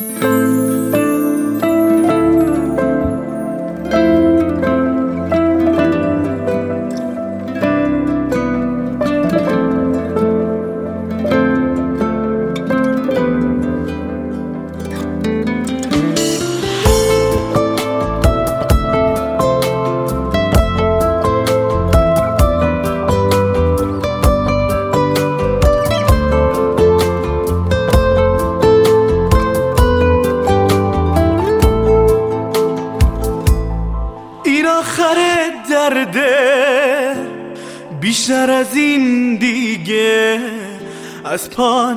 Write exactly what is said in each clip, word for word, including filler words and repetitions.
بیشتر از این دیگه از پا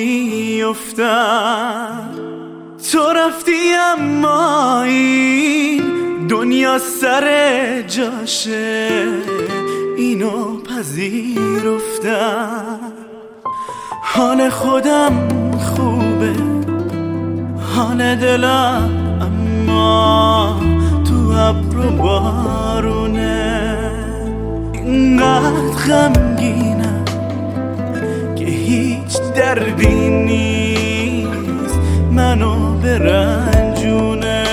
نمیافتم. تو رفتی اما این دنیا سر جاشه، اینو پذیرفتم. حال خودم خوبه، حال دلم اما تو ابر و بارونه. اینقدر غمگینم که هیچ دردی نیست منو برنجونه.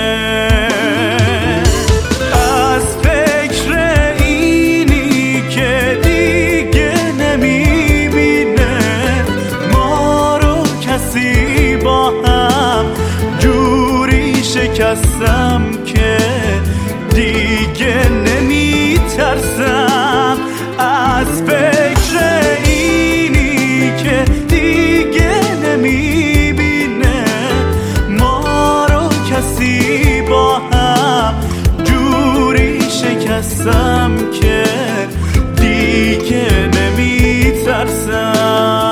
از فکر اینی که دیگه نمیبینه ما رو کسی با هم جوری شکستم که دیگه نمیترسم. از فکر اینی که دیگه نمیبینه ما رو کسی با هم جوری شکستم که دیگه نمیترسم.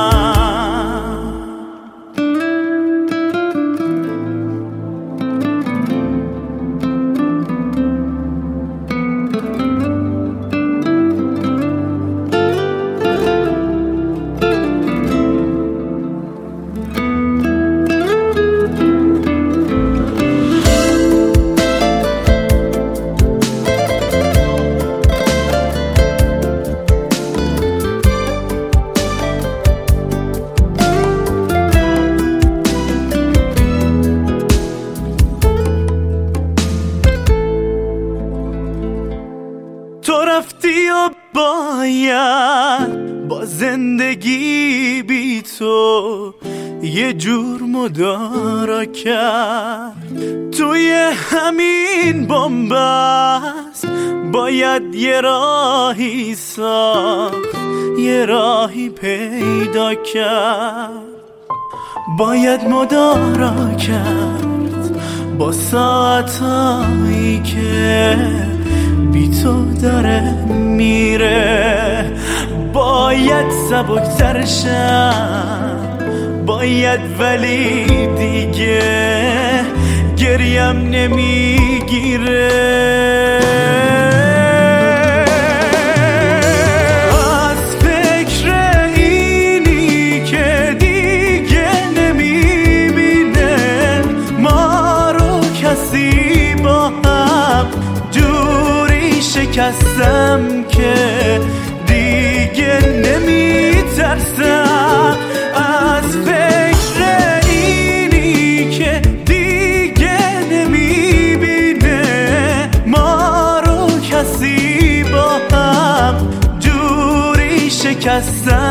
تو رفتی و باید با زندگی بی تو یه جور مدارا کرد. توی همین بنبست باید یه راهی ساخت، یه راهی پیدا کرد. باید مدارا کرد با ساعتایی که بی تو داره میره. باید سبکتر شم، باید ولی دیگه گریم نمیگیره. از فکر اینی که دیگه نمیبینه ما رو کسی با هم جوری شکستم که دیگه نمیترسم. از فکر اینی که دیگه نمیبینه ما رو کسی با هم جوری شکستم